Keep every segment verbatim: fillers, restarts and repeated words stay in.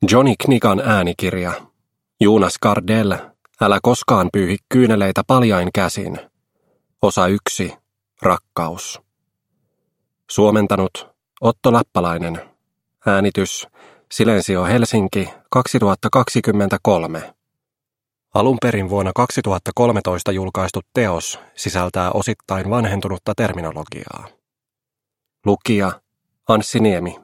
Johnny Knigan äänikirja. Jonas Gardell, älä koskaan pyyhi kyyneleitä paljain käsin. Osa yksi. Rakkaus. Suomentanut Otto Lappalainen. Äänitys Silensio Helsinki kaksituhattakaksikymmentäkolme. Alun perin vuonna kaksituhattakolmetoista julkaistu teos sisältää osittain vanhentunutta terminologiaa. Lukija Anssi Niemi.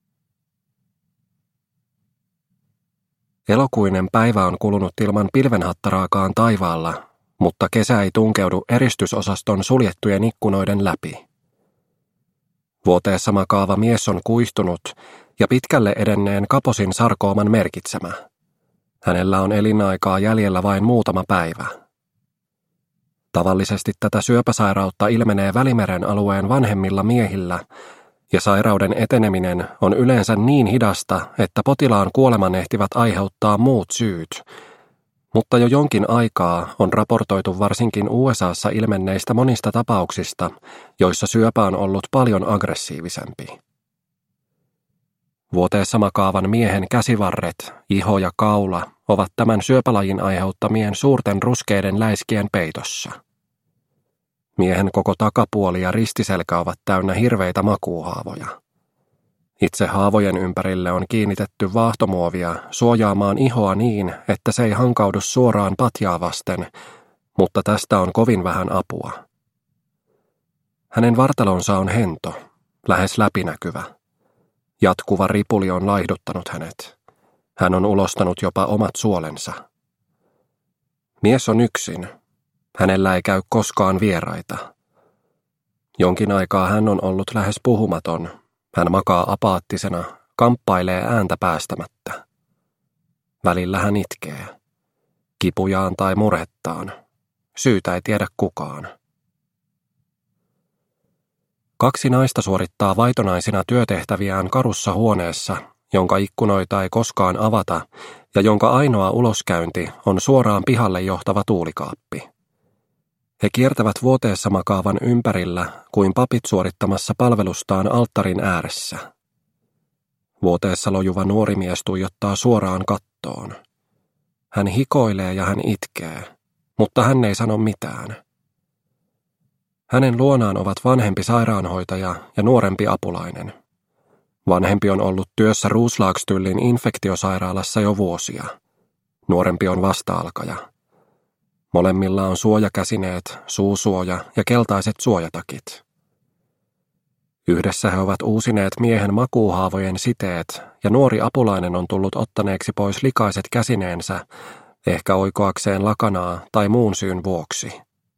Elokuinen päivä on kulunut ilman pilvenhattaraakaan taivaalla, mutta kesä ei tunkeudu eristysosaston suljettujen ikkunoiden läpi. Vuoteessa makaava mies on kuihtunut ja pitkälle edenneen kaposin sarkooman merkitsemä. Hänellä on elinaikaa jäljellä vain muutama päivä. Tavallisesti tätä syöpäsairautta ilmenee Välimeren alueen vanhemmilla miehillä, ja sairauden eteneminen on yleensä niin hidasta, että potilaan kuoleman ehtivät aiheuttaa muut syyt, mutta jo jonkin aikaa on raportoitu varsinkin U S A:ssa ilmenneistä monista tapauksista, joissa syöpä on ollut paljon aggressiivisempi. Vuoteessa makaavan miehen käsivarret, iho ja kaula ovat tämän syöpälajin aiheuttamien suurten ruskeiden läiskien peitossa. Miehen koko takapuoli ja ristiselkä ovat täynnä hirveitä makuuhaavoja. Itse haavojen ympärille on kiinnitetty vaahtomuovia suojaamaan ihoa niin, että se ei hankaudu suoraan patjaa vasten, mutta tästä on kovin vähän apua. Hänen vartalonsa on hento, lähes läpinäkyvä. Jatkuva ripuli on laihduttanut hänet. Hän on ulostanut jopa omat suolensa. Mies on yksin. Hänellä ei käy koskaan vieraita. Jonkin aikaa hän on ollut lähes puhumaton. Hän makaa apaattisena, kamppailee ääntä päästämättä. Välillä hän itkee. Kipujaan tai murhettaan. Syytä ei tiedä kukaan. Kaksi naista suorittaa vaitonaisina työtehtäviään karussa huoneessa, jonka ikkunoita ei koskaan avata ja jonka ainoa uloskäynti on suoraan pihalle johtava tuulikaappi. He kiertävät vuoteessa makaavan ympärillä kuin papit suorittamassa palvelustaan alttarin ääressä. Vuoteessa lojuva nuori mies tuijottaa suoraan kattoon. Hän hikoilee ja hän itkee, mutta hän ei sano mitään. Hänen luonaan ovat vanhempi sairaanhoitaja ja nuorempi apulainen. Vanhempi on ollut työssä Roslagstyllin infektiosairaalassa jo vuosia. Nuorempi on vasta-alkaja. Molemmilla on suojakäsineet, suusuoja ja keltaiset suojatakit. Yhdessä he ovat uusineet miehen makuuhaavojen siteet ja nuori apulainen on tullut ottaneeksi pois likaiset käsineensä, ehkä oikoakseen lakanaa tai muun syyn vuoksi.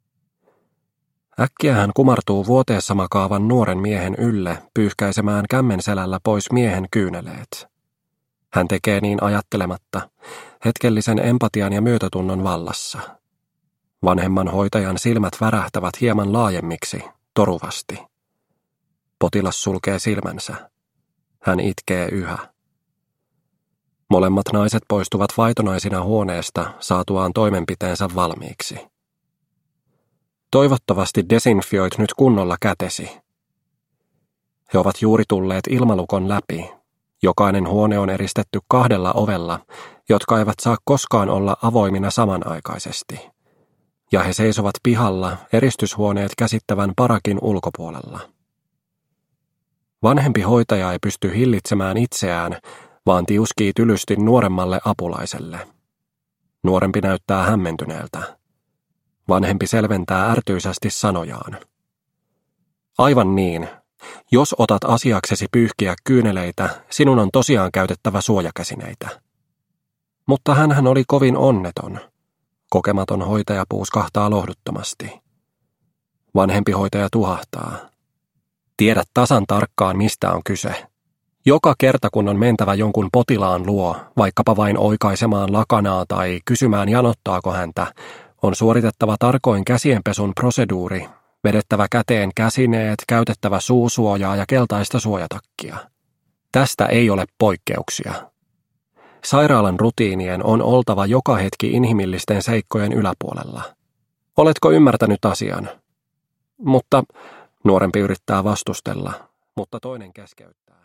Äkkiä hän kumartuu vuoteessa makaavan nuoren miehen ylle pyyhkäisemään kämmenselällä pois miehen kyyneleet. Hän tekee niin ajattelematta, hetkellisen empatian ja myötätunnon vallassa. Vanhemman hoitajan silmät värähtävät hieman laajemmiksi, toruvasti. Potilas sulkee silmänsä. Hän itkee yhä. Molemmat naiset poistuvat vaitonaisina huoneesta saatuaan toimenpiteensä valmiiksi. Toivottavasti desinfioit nyt kunnolla kätesi. He ovat juuri tulleet ilmalukon läpi. Jokainen huone on eristetty kahdella ovella, jotka eivät saa koskaan olla avoimina samanaikaisesti. Ja he seisovat pihalla eristyshuoneet käsittävän parakin ulkopuolella. Vanhempi hoitaja ei pysty hillitsemään itseään, vaan tiuskii tylysti nuoremmalle apulaiselle. Nuorempi näyttää hämmentyneeltä. Vanhempi selventää ärtyisästi sanojaan. Aivan niin. Jos otat asiaksesi pyyhkiä kyyneleitä, sinun on tosiaan käytettävä suojakäsineitä. Mutta hänhän oli kovin onneton. Kokematon hoitaja puuskahtaa lohduttomasti. Vanhempi hoitaja tuhahtaa. Tiedät tasan tarkkaan, mistä on kyse. Joka kerta, kun on mentävä jonkun potilaan luo, vaikkapa vain oikaisemaan lakanaa tai kysymään janottaako häntä, on suoritettava tarkoin käsienpesun proseduuri, vedettävä käteen käsineet, käytettävä suusuojaa ja keltaista suojatakkia. Tästä ei ole poikkeuksia. Sairaalan rutiinien on oltava joka hetki inhimillisten seikkojen yläpuolella. Oletko ymmärtänyt asian? Mutta nuorempi yrittää vastustella, mutta toinen keskeyttää.